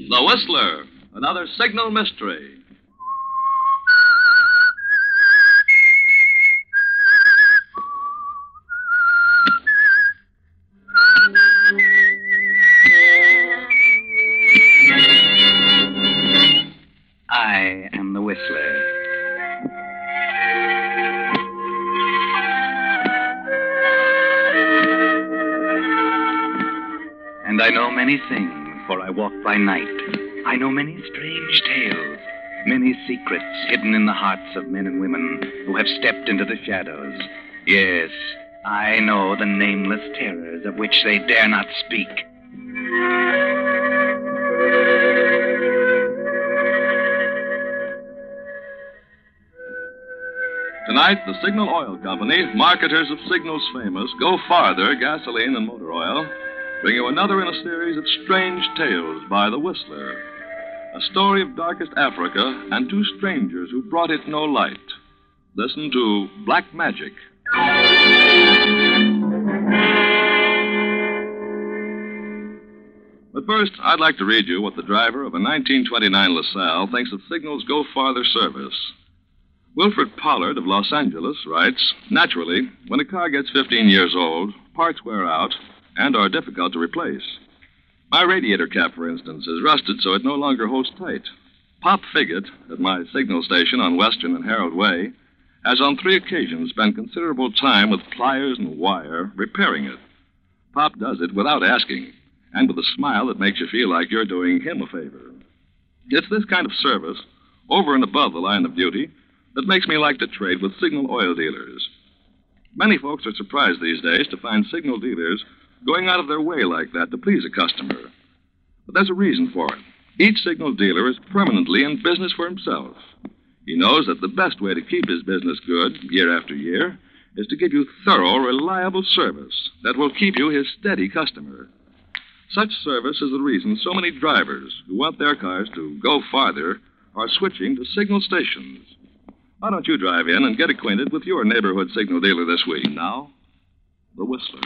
The Whistler, another signal mystery. I am the Whistler. And I know many things, for I walk by night. I know many strange tales, many secrets hidden in the hearts of men and women who have stepped into the shadows. Yes, I know the nameless terrors of which they dare not speak. Tonight, the Signal Oil Company, marketers of Signal's famous Go Farther gasoline and motor oil, bring you another in a series of strange tales by the Whistler. A story of darkest Africa and two strangers who brought it no light. Listen to Black Magic. But first, I'd like to read you what the driver of a 1929 LaSalle thinks of Signal's Go Farther service. Wilfred Pollard of Los Angeles writes, naturally, when a car gets 15 years old, parts wear out and are difficult to replace. My radiator cap, for instance, is rusted so it no longer holds tight. Pop Figgett, at my signal station on Western and Harold Way, has on 3 occasions spent considerable time with pliers and wire repairing it. Pop does it without asking, and with a smile that makes you feel like you're doing him a favor. It's this kind of service, over and above the line of duty, that makes me like to trade with Signal oil dealers. Many folks are surprised these days to find Signal dealers going out of their way like that to please a customer. But there's a reason for it. Each Signal dealer is permanently in business for himself. He knows that the best way to keep his business good year after year is to give you thorough, reliable service that will keep you his steady customer. Such service is the reason so many drivers who want their cars to go farther are switching to Signal stations. Why don't you drive in and get acquainted with your neighborhood Signal dealer this week? Now, the Whistler.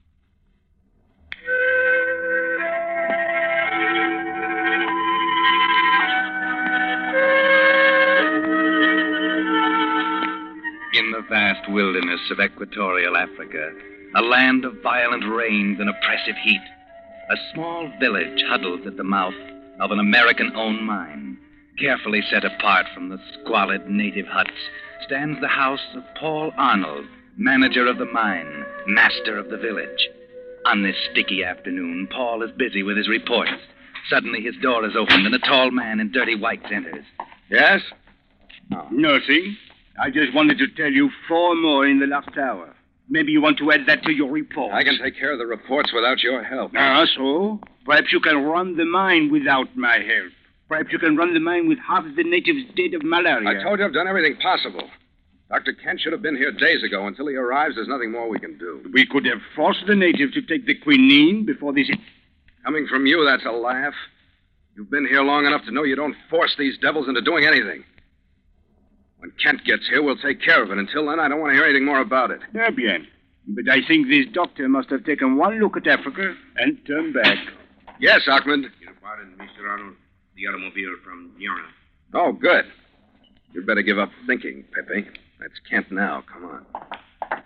In the vast wilderness of equatorial Africa, a land of violent rains and oppressive heat, a small village huddles at the mouth of an American-owned mine. Carefully set apart from the squalid native huts stands the house of Paul Arnold, manager of the mine, master of the village. On this sticky afternoon, Paul is busy with his reports. Suddenly his door is opened and a tall man in dirty whites enters. Yes? Oh. Nothing. I just wanted to tell you 4 more in the last hour. Maybe you want to add that to your report. I can take care of the reports without your help. So? Perhaps you can run the mine without my help. Perhaps you can run the mine with half the natives dead of malaria. I told you I've done everything possible. Dr. Kent should have been here days ago. Until he arrives, there's nothing more we can do. We could have forced the natives to take the quinine before this... Coming from you, that's a laugh. You've been here long enough to know you don't force these devils into doing anything. When Kent gets here, we'll take care of it. Until then, I don't want to hear anything more about it. Bien. But I think this doctor must have taken one look at Africa and turned back. Yes, Ahmed. Pardon, Mr. Arnold. The automobile from Diana. Oh, good. You'd better give up thinking, Pepe. That's Kent now. Come on.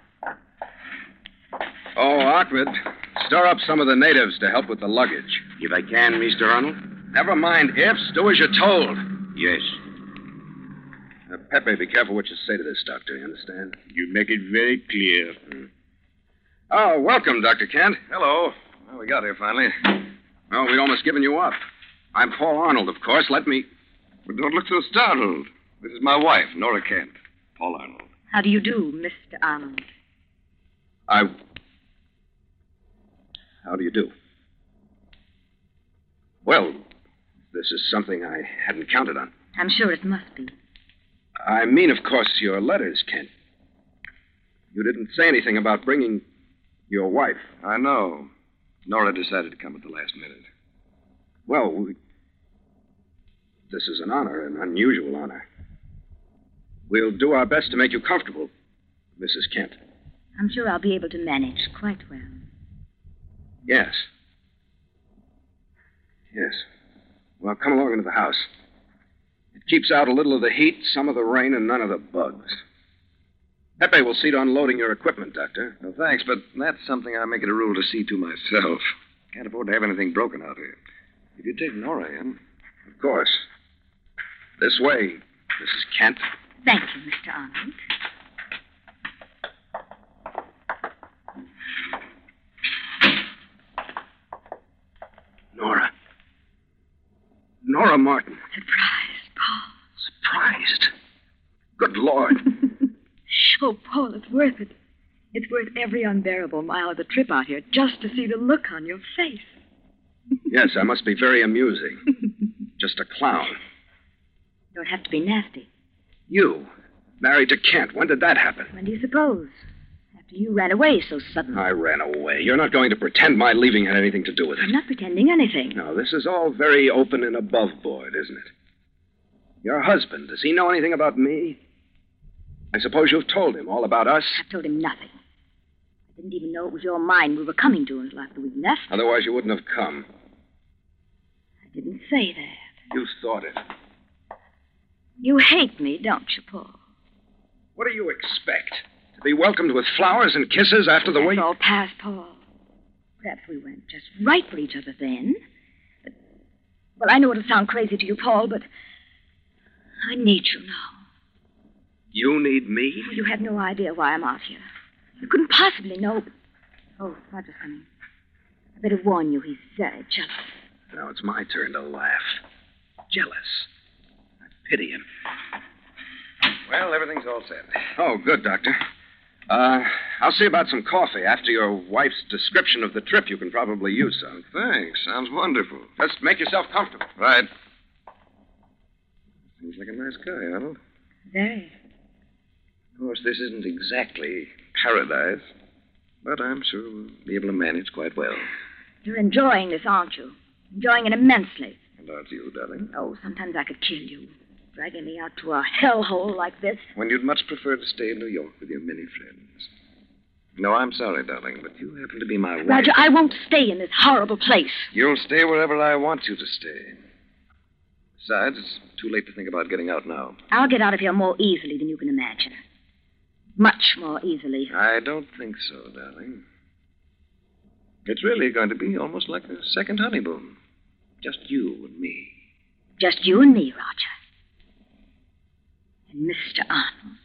Oh, Ahmed, stir up some of the natives to help with the luggage. If I can, Mr. Arnold? Never mind ifs. Do as you're told. Yes. Pepe, be careful what you say to this doctor. You understand? You make it very clear. Oh, welcome, Dr. Kent. Hello. Well, we got here finally. Well, we'd almost given you up. I'm Paul Arnold, of course. Let me... But don't look so startled. This is my wife, Nora Kent. Paul Arnold. How do you do, Mr. Arnold? How do you do? Well, this is something I hadn't counted on. I'm sure it must be. I mean, of course, your letters, Kent. You didn't say anything about bringing your wife. I know. Nora decided to come at the last minute. Well, this is an honor, an unusual honor. We'll do our best to make you comfortable, Mrs. Kent. I'm sure I'll be able to manage quite well. Yes. Yes. Well, come along into the house. It keeps out a little of the heat, some of the rain, and none of the bugs. Pepe will see to unloading your equipment, Doctor. Well, thanks, but that's something I make it a rule to see to myself. Can't afford to have anything broken out here. If you take Nora in. Of course. This way, Mrs. Kent. Thank you, Mr. Arnold. Nora. Nora Martin. Surprised, Paul. Surprised. Good Lord. Oh, Paul, it's worth it. It's worth every unbearable mile of the trip out here just to see the look on your face. Yes, I must be very amusing. Just a clown. You don't have to be nasty. You, married to Kent. When did that happen? When do you suppose? After you ran away so suddenly. I ran away. You're not going to pretend my leaving had anything to do with it. I'm not pretending anything. No, this is all very open and above board, isn't it? Your husband, does he know anything about me? I suppose you've told him all about us? I've told him nothing. I didn't even know it was your mine we were coming to until after we left. Otherwise, you wouldn't have come. I didn't say that. You thought it. You hate me, don't you, Paul? What do you expect? To be welcomed with flowers and kisses after the way... That's all past, Paul. Perhaps we weren't just right for each other then. But, well, I know it'll sound crazy to you, Paul, but I need you now. You need me? Well, you have no idea why I'm out here. You couldn't possibly know. But... Oh, Roger's coming. I better warn you, he's very jealous. Now it's my turn to laugh. Jealous. I pity him. Well, everything's all set. Oh, good, Doctor. I'll see about some coffee. After your wife's description of the trip, you can probably use some. Thanks. Sounds wonderful. Just make yourself comfortable. Right. Seems like a nice guy, Arnold. Very. Of course, this isn't exactly paradise, but I'm sure we'll be able to manage quite well. You're enjoying this, aren't you? Enjoying it immensely. And aren't you, darling? Oh, sometimes I could kill you. Dragging me out to a hellhole like this. When you'd much prefer to stay in New York with your many friends. No, I'm sorry, darling, but you happen to be my wife. Roger, I won't stay in this horrible place. You'll stay wherever I want you to stay. Besides, it's too late to think about getting out now. I'll get out of here more easily than you can imagine. Much more easily. I don't think so, darling. It's really going to be almost like a second honeymoon. Just you and me. Just you and me, Roger. And Mr. Arnold.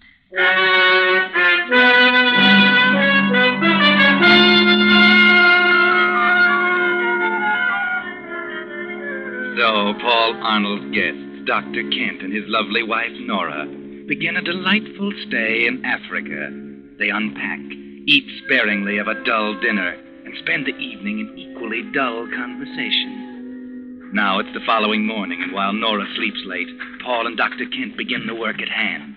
So Paul Arnold's guests, Dr. Kent and his lovely wife, Nora, begin a delightful stay in Africa. They unpack, eat sparingly of a dull dinner, and spend the evening in equally dull conversation. Now it's the following morning, and while Nora sleeps late, Paul and Dr. Kent begin the work at hand.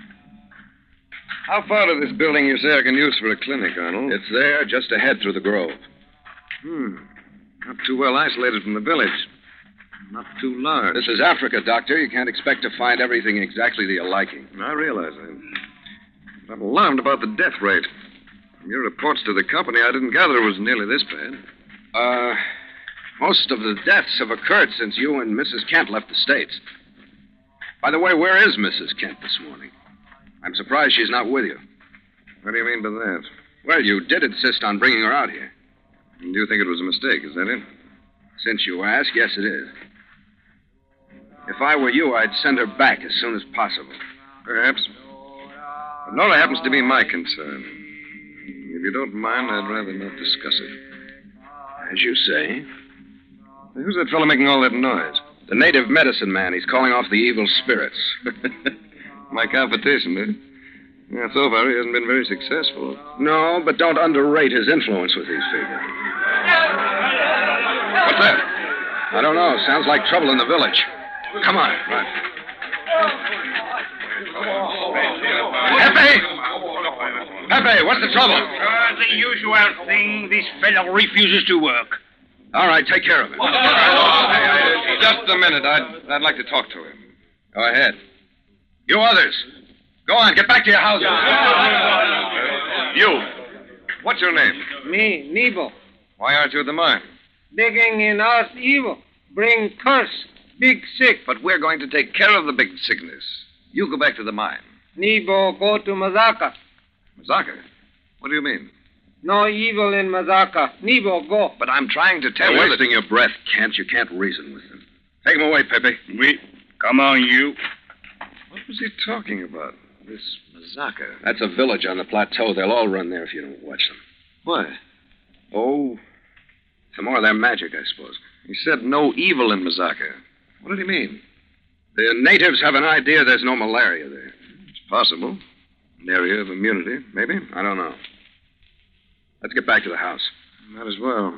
How far to this building you say I can use for a clinic, Arnold? It's there, just ahead through the grove. Not too well isolated from the village. Not too large. This is Africa, Doctor. You can't expect to find everything exactly to your liking. I realize that. But I'm alarmed about the death rate. From your reports to the company, I didn't gather it was nearly this bad. Most of the deaths have occurred since you and Mrs. Kent left the States. By the way, where is Mrs. Kent this morning? I'm surprised she's not with you. What do you mean by that? Well, you did insist on bringing her out here. Do you think it was a mistake, is that it? Since you ask, yes, it is. If I were you, I'd send her back as soon as possible. Perhaps. But Nora happens to be my concern. If you don't mind, I'd rather not discuss it. As you say. Who's that fellow making all that noise? The native medicine man. He's calling off the evil spirits. My competition, eh? Yeah, so far he hasn't been very successful. No, but don't underrate his influence with these people. What's that? I don't know. Sounds like trouble in the village. Come on. Right. Pepe! Pepe, what's the trouble? The usual thing. This fellow refuses to work. All right, take care of it. Just a minute. I'd like to talk to him. Go ahead. You others. Go on, get back to your houses. You. What's your name? Me, Nebo. Why aren't you at the mine? Digging in earth evil. Bring curse. Big sick. But we're going to take care of the big sickness. You go back to the mine. Nebo go to Mazaka. Mazaka? What do you mean? No evil in Mazaka. Nebo go. But I'm trying to tell You're you wasting your breath, Kent. You can't reason with them. Take him away, Pepe. Oui. Come on, you. What was he talking about? This Mazaka? That's a village on the plateau. They'll all run there if you don't watch them. Why? Oh, some more of their magic, I suppose. He said no evil in Mazaka. What did he mean? The natives have an idea there's no malaria there. It's possible. An area of immunity, maybe. I don't know. Let's get back to the house. Might as well.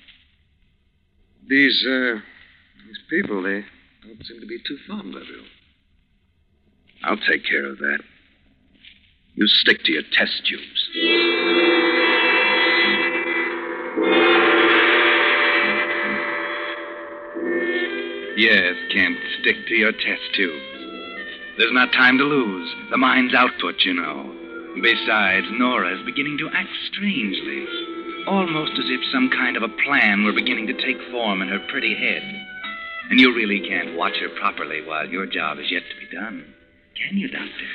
These people, they don't seem to be too fond of you. I'll take care of that. You stick to your test tubes. Yes, Kent, stick to your test tubes. There's not time to lose. The mine's output, you know. Besides, Nora's beginning to act strangely. Almost as if some kind of a plan were beginning to take form in her pretty head. And you really can't watch her properly while your job is yet to be done. Can you, Doctor?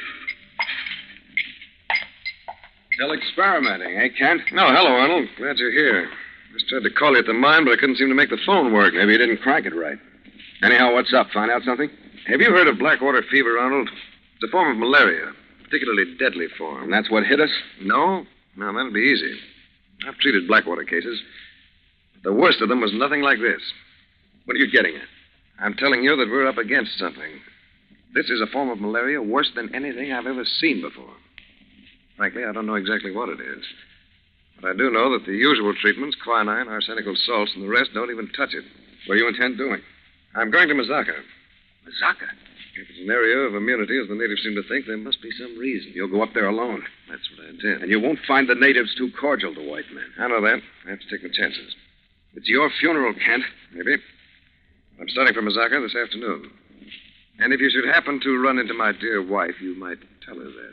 Still experimenting, eh, Kent? No, hello, Arnold. Glad you're here. Just tried to call you at the mine, but I couldn't seem to make the phone work. Maybe you didn't crank it right. Anyhow, what's up? Find out something? Have you heard of blackwater fever, Arnold? It's a form of malaria, particularly deadly form. And that's what hit us? No? No, that'd be easy. I've treated blackwater cases. But the worst of them was nothing like this. What are you getting at? I'm telling you that we're up against something. This is a form of malaria worse than anything I've ever seen before. Frankly, I don't know exactly what it is. But I do know that the usual treatments, quinine, arsenical salts, and the rest don't even touch it. What do you intend doing? I'm going to Mazaka. Mazaka? If it's an area of immunity, as the natives seem to think, there must be some reason. You'll go up there alone. That's what I intend. And you won't find the natives too cordial to white men. I know that. I have to take my chances. It's your funeral, Kent. Maybe. I'm starting for Mazaka this afternoon. And if you should happen to run into my dear wife, you might tell her that.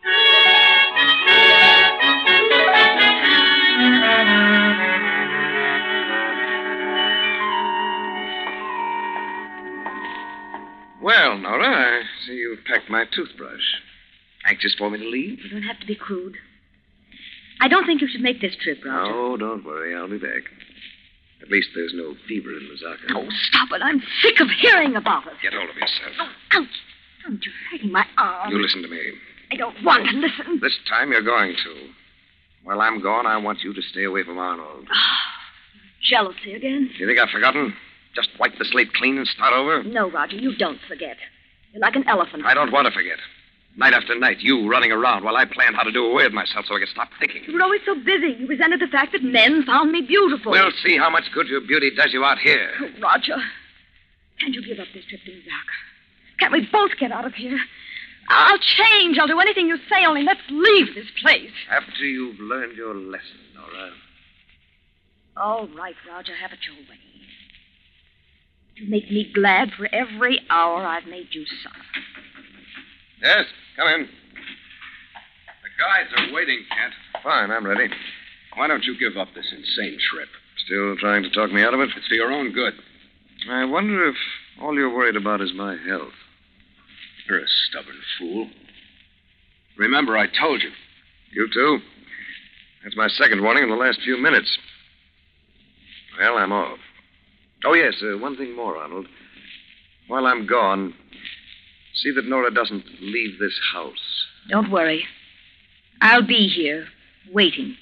Well, Nora, I see you've packed my toothbrush. Anxious for me to leave? You don't have to be crude. I don't think you should make this trip, Roger. Oh, don't worry. I'll be back. At least there's no fever in Mazaka. Oh, stop it. I'm sick of hearing about it. Get hold of yourself. Oh, ouch. Don't you hurting my arm. You listen to me. I don't want to listen. This time you're going to. While I'm gone, I want you to stay away from Arnold. Jealousy again? You think I've forgotten? Just wipe the slate clean and start over? No, Roger, you don't forget. You're like an elephant. I don't want to forget. Night after night, you running around while I planned how to do away with myself so I could stop thinking. You were always so busy. You resented the fact that men found me beautiful. We'll see how much good your beauty does you out here. Oh, Roger, can't you give up this trip to Mazaka? Can't we both get out of here? I'll change. I'll do anything you say, only let's leave this place. After you've learned your lesson, Nora. All right, Roger, have it your way. You make me glad for every hour I've made you suffer. Yes, come in. The guides are waiting, Kent. Fine, I'm ready. Why don't you give up this insane trip? Still trying to talk me out of it? It's for your own good. I wonder if all you're worried about is my health. You're a stubborn fool. Remember, I told you. You too? That's my second warning in the last few minutes. Well, I'm off. Oh, yes, one thing more, Arnold. While I'm gone, see that Nora doesn't leave this house. Don't worry. I'll be here, waiting.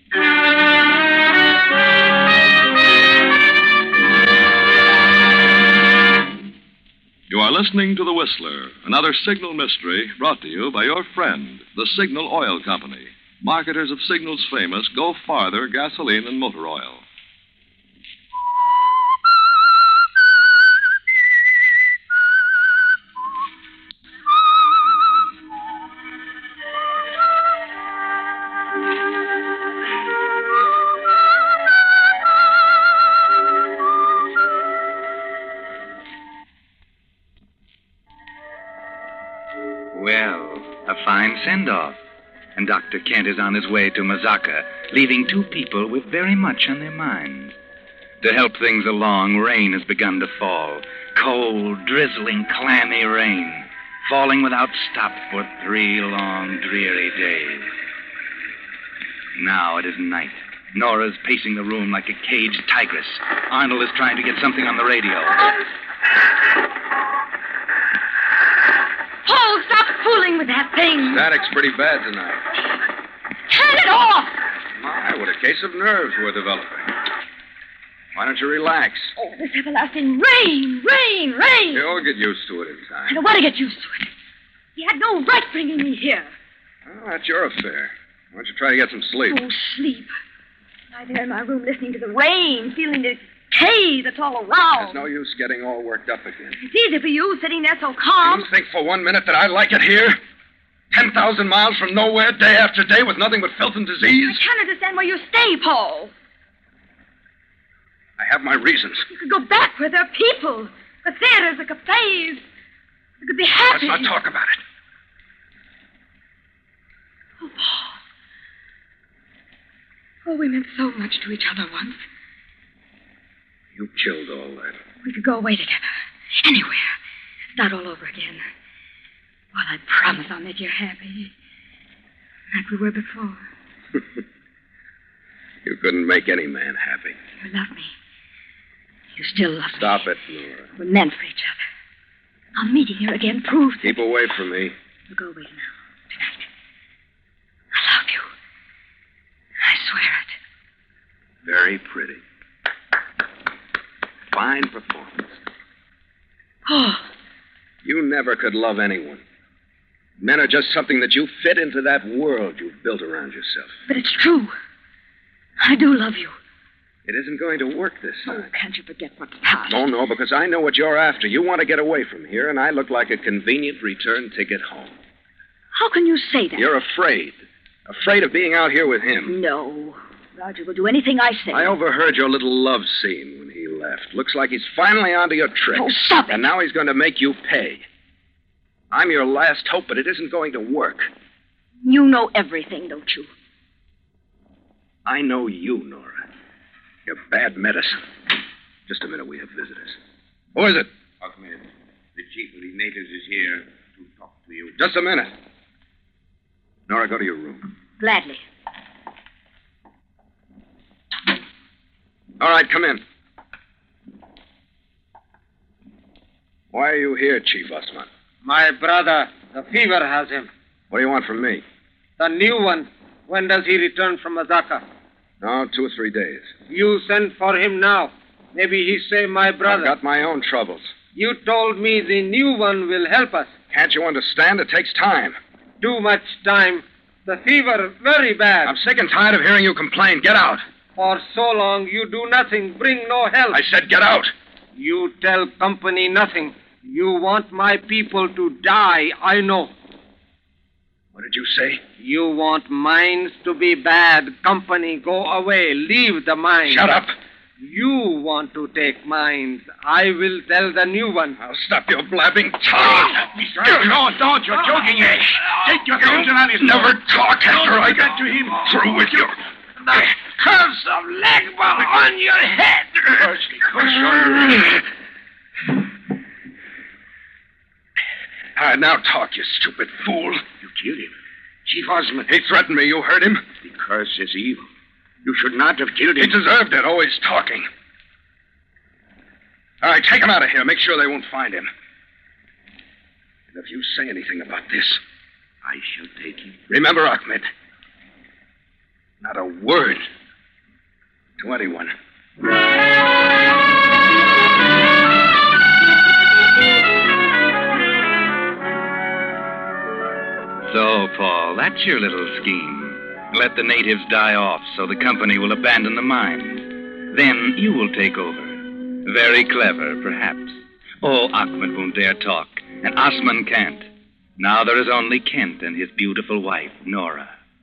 You are listening to The Whistler, another Signal mystery brought to you by your friend, the Signal Oil Company, marketers of Signal's famous Go Farther gasoline and motor oil. Well, a fine send-off. And Dr. Kent is on his way to Mazaka, leaving two people with very much on their minds. To help things along, rain has begun to fall. Cold, drizzling, clammy rain. Falling without stop for 3 long, dreary days. Now it is night. Nora's pacing the room like a caged tigress. Arnold is trying to get something on the radio. Paul, stop fooling with that thing. Static's pretty bad tonight. Turn it off. My, what a case of nerves we're developing. Why don't you relax? Oh, this everlasting rain. You'll get used to it in I time. don't want to get used to it. He had no right bringing me here. Well, that's your affair. Why don't you try to get some sleep? Oh, sleep. Lie there in my room listening to the rain, feeling the decay that's all around. There's no use getting all worked up again. It's easy for you, sitting there so calm. You think for 1 minute that I like it here? 10,000 miles from nowhere, day after day, with nothing but filth and I disease? can't understand why you stay, Paul. I have my reasons. You could go back where there are people. The theaters, the cafes. You could be happy. Let's not talk about it. Oh, Paul. Oh, we meant so much to each other once. You killed all that. We could go away together. Anywhere. Start all over again. Well, I promise I'll make you happy. Like we were before. You couldn't make any man happy. You love me. You still love me. Stop it, Nora. We're meant for each other. Our meeting here again proves it. Keep away from me. We'll go away now. Tonight. I love you. I swear it. Very pretty. Fine performance. Oh, You never could love anyone. Men are just something that you fit into that world you've built around yourself. but it's true. I do love you. It isn't going to work this Oh, time. can't you forget what's past? No, because I know what you're after. You want to get away from here, and I look like a convenient return ticket home. How can you say that? You're afraid. Afraid of being out here with him. No. Roger will do anything I say. I overheard your little love scene when he left. Looks like he's finally onto your tricks. Oh, stop it. And now he's going to make you pay. I'm your last hope, but it isn't going to work. You know everything, don't you? I know you, Nora. You're bad medicine. Just a minute, we have visitors. Who is it? Ahmed, the chief of the natives is here to talk to you. Just a minute. Nora, go to your room. Gladly. All right, come in. Why are you here, Chief Osman? My brother, the fever has him. What do you want from me? The new one. When does he return from Mazaka? No, 2 or 3 days. You send for him now. Maybe he say my brother. I've got my own troubles. You told me the new one will help us. Can't you understand? It takes time. Too much time. The fever very bad. I'm sick and tired of hearing you complain. Get out. For so long you do nothing, bring no help. I said get out. You tell company nothing. You want my people to die, I know. What did you say? You want mines to be bad. Company, go away. Leave the mines. Shut up. You want to take mines. I will tell the new one. I'll stop your blabbing tongue. No, don't. You're joking, eh? Take your hands on his Never talk after I get to him. through with you. The curse of Legba on your head. All right, now talk, you stupid fool. You killed him. Chief Osman. He threatened me. You heard him? The curse is evil. You should not have killed He him. deserved it, always talking. All right, take him out of here. Make sure they won't find him. And if you say anything about this, I shall take him. remember, Ahmed, not a word to anyone. So, Paul, that's your little scheme. Let the natives die off so the company will abandon the mines. Then you will take over. Very clever, perhaps. Oh, Ahmed won't dare talk, and Osman can't. Now there is only Kent and his beautiful wife, Nora.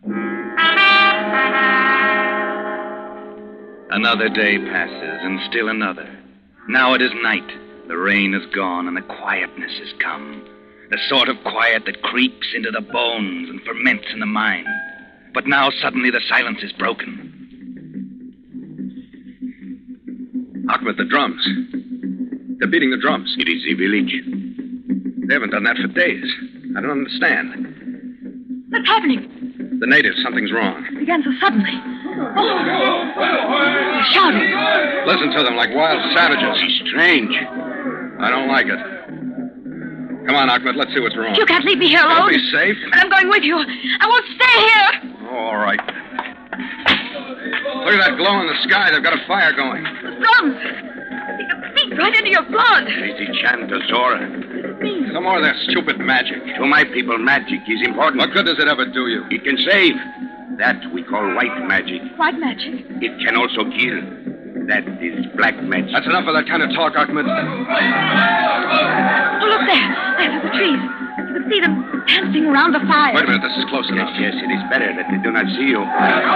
Another day passes, and still another. Now it is night. The rain is gone, and the quietness has come. The sort of quiet that creeps into the bones and ferments in the mind. But now suddenly the silence is broken. Ahmed, the drums. They're beating the drums. It is the village. They haven't done that for days. I don't understand. What's happening? The natives, something's wrong. It began so suddenly. Oh, they're shouting. Listen to them like wild savages. It's strange. I don't like it. Come on, Ahmed, let's see what's wrong. You can't leave me here You'll alone. be safe. But I'm going with you. I won't stay here. Oh, all right. Look at that glow in the sky. They've got a fire going. Drums. They can seep right into your blood. It is the chant of Zora. Some more of their stupid magic. To my people, magic is important. What good does it ever do you? It can save. That we call white magic. White magic. It can also kill. That is black magic. That's enough of that kind of talk, Ahmed. Oh, look there. There through the trees. You can see them dancing around the fire. Wait a minute, this is close enough. Yes, it is better that they do not see you.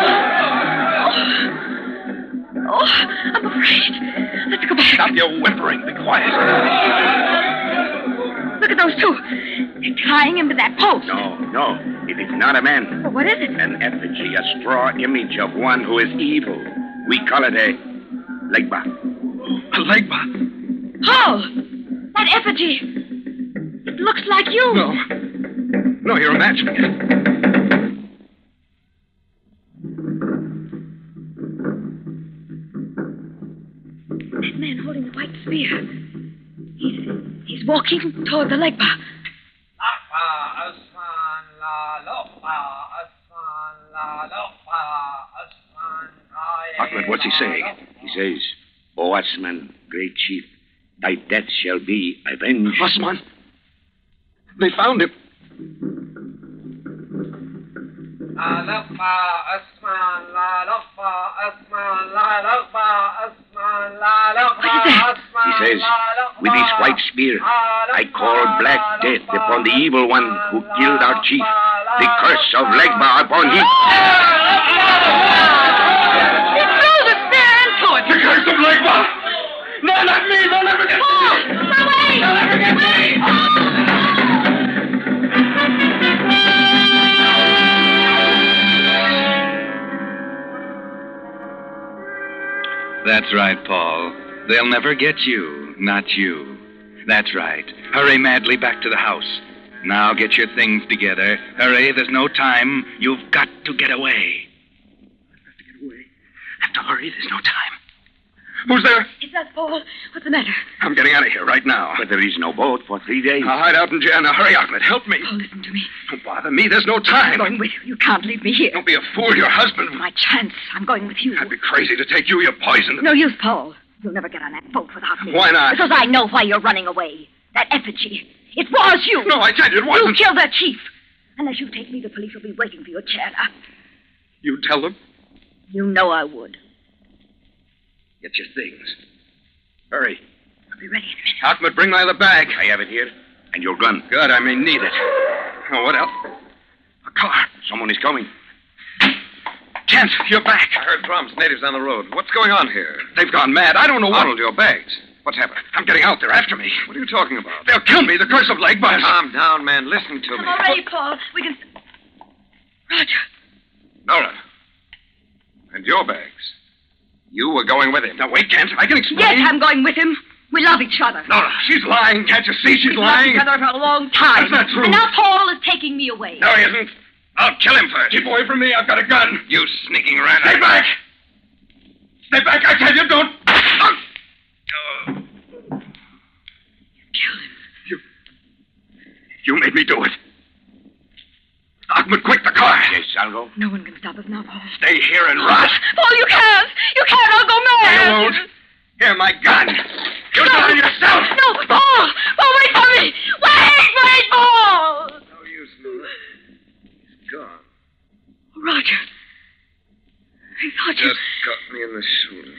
Oh, I'm afraid. Let's go back. Stop your whimpering. Be quiet. Look at those two. They're tying him to that post. No. It is not a man. Well, what is it? An effigy, a straw image of one who is evil. We call it a legba. A legba? Paul! That effigy. It looks like you. No, you're imagining it. That man holding the white spear. He's walking toward the legba. Ahmed, what's he saying? He says, O Asman, great chief, thy death shall be avenged. Osman. They found him. He says, with this white spear, I call black death upon the evil one who killed our chief. The curse of Legba upon him. He threw the spear into it. The curse of Legba! No, not me! They'll never get me! Away! They'll never get me! That's right, Paul. They'll never get you. Not you. That's right. Hurry madly back to the house. Now get your things together. Hurry, there's no time. You've got to get away. I have to get away. I have to hurry. There's no time. Who's there? It's us, Paul. What's the matter? I'm getting out of here right now. But there is no boat for 3 days. I'll hide out in jail. Now hurry, Ahmed. Help me. Paul, listen to me. Don't bother me. There's no I'm time. going with you. You can't leave me here. Don't be a fool. Your husband. My chance. I'm going with you. I'd be crazy to take you. You're poisoned. No use, Paul. You'll never get on that boat without me. Why not? Because I know why you're running away. That effigy. It was you. No, I tell you, it You wasn't. killed that chief. Unless you take me, the police will be waiting for your chair. You tell them. You know I would. Get your things. Hurry. I'll be ready in a minute. Ahmed, bring my other bag. I have it here. And your gun. Good, I may need it. Oh, what else? A car. Someone is coming. Kent, you're back. I heard drums, natives on the road. What's going on here? They've gone mad. I don't know what. Arnold, your bags. What's happened? I'm getting out. They're after me. What are you talking about? They'll kill me. The curse of Legba. Calm down, man. Listen to I'm me. all ready, Paul. We can... Roger. Nora. And your bags. You were going with him. Now, wait, Kent. I can explain. Yes, I'm going with him. We love each other. Nora, she's lying. Can't you see she's We've loved lying? each other for a long time. That's not true. And now Paul is taking me away. No, he isn't. I'll kill him first. Keep away from me. I've got a gun. You sneaking around. Stay back. Stay back, I tell you. Don't. Kill him. You made me do it. Ahmed, quick, the car. Yes, I'll go. No one can stop us now, Paul. Stay here and rot. Paul, you can't. You can't. I'll go mad. You won't. Here, my gun. You do it yourself. No, Paul. Paul, wait for me. Wait, Paul. No use, Nora. He's gone. Roger. I thought you... Just got me in the shoulder.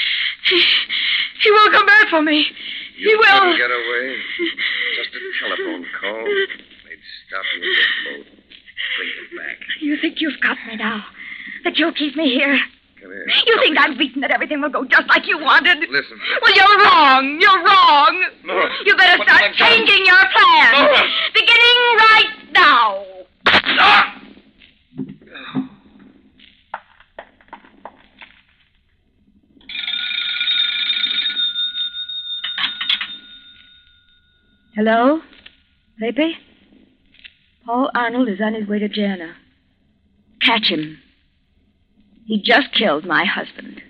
He will come back for me. He will. Couldn't get away. Just a telephone call. They'd stop you with the boat. Bring him back. You think you've got me now? That you'll keep me here? Come here. You think I'm beaten that everything will go just like you wanted? Listen. Well, you're wrong. You're wrong. Nora, You better what start have I done? changing your plans. Nora. Beginning right now. Ah! Hello? Pepe? Paul Arnold is on his way to Jana. Catch him. He just killed my husband.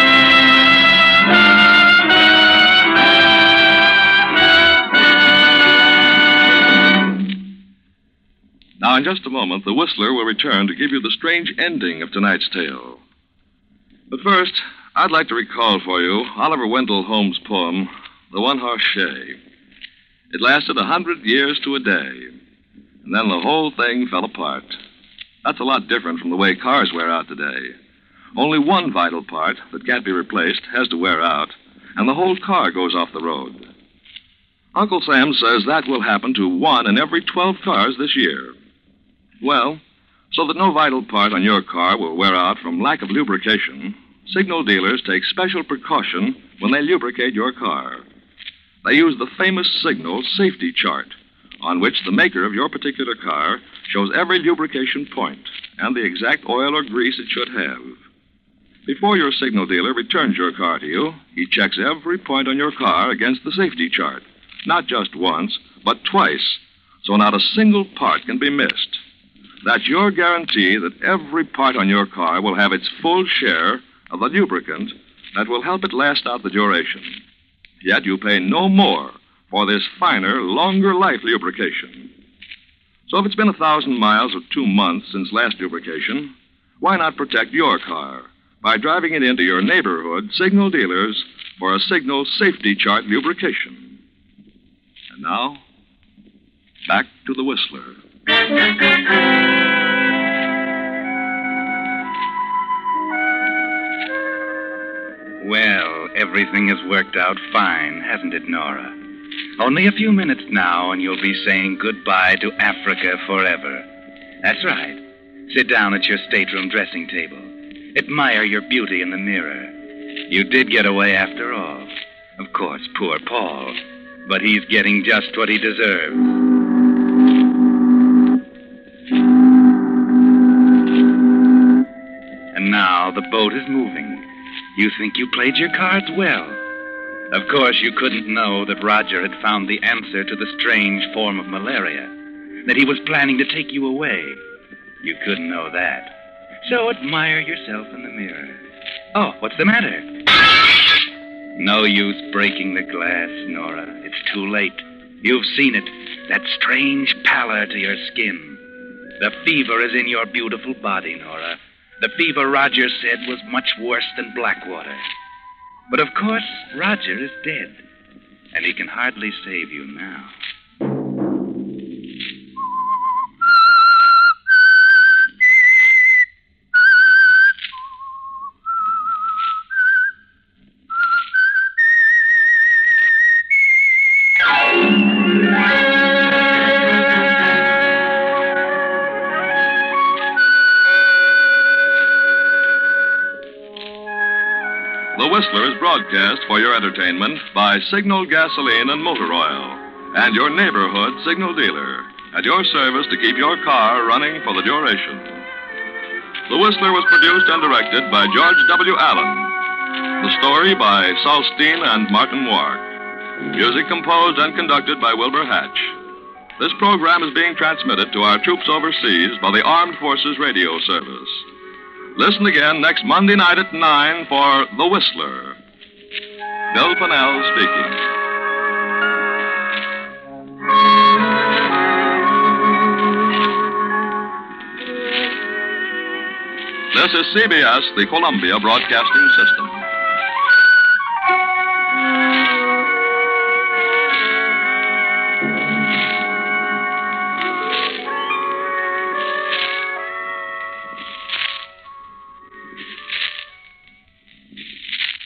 Now, in just a moment, the Whistler will return to give you the strange ending of tonight's tale. But first, I'd like to recall for you Oliver Wendell Holmes' poem, The One-Horse Shay. It lasted 100 years to a day, and then the whole thing fell apart. That's a lot different from the way cars wear out today. Only one vital part that can't be replaced has to wear out, and the whole car goes off the road. Uncle Sam says that will happen to 1 in every 12 cars this year. Well, so that no vital part on your car will wear out from lack of lubrication, signal dealers take special precaution when they lubricate your car. They use the famous Signal safety chart, on which the maker of your particular car shows every lubrication point and the exact oil or grease it should have. Before your signal dealer returns your car to you, he checks every point on your car against the safety chart, not just once, but twice, so not a single part can be missed. That's your guarantee that every part on your car will have its full share of the lubricant that will help it last out the duration. Yet you pay no more for this finer, longer life lubrication. So if it's been 1,000 miles or 2 months since last lubrication, why not protect your car by driving it into your neighborhood signal dealers for a Signal safety chart lubrication? And now, back to the Whistler. Well, everything has worked out fine, hasn't it, Nora? Only a few minutes now, and you'll be saying goodbye to Africa forever. That's right. Sit down at your stateroom dressing table. Admire your beauty in the mirror. You did get away after all. Of course, poor Paul. But he's getting just what he deserves. And now the boat is moving. You think you played your cards well. Of course, you couldn't know that Roger had found the answer to the strange form of malaria, that he was planning to take you away. You couldn't know that. So admire yourself in the mirror. Oh, what's the matter? No use breaking the glass, Nora. It's too late. You've seen it. That strange pallor to your skin. The fever is in your beautiful body, Nora. The fever Roger said was much worse than Blackwater. But of course, Roger is dead, and he can hardly save you now. The Whistler is broadcast for your entertainment by Signal Gasoline and Motor Oil and your neighborhood signal dealer at your service to keep your car running for the duration. The Whistler was produced and directed by George W. Allen. The story by Saul Steen and Martin Wark. Music composed and conducted by Wilbur Hatch. This program is being transmitted to our troops overseas by the Armed Forces Radio Service. Listen again next Monday night at 9 for The Whistler. Bill Pennell speaking. This is CBS, the Columbia Broadcasting System.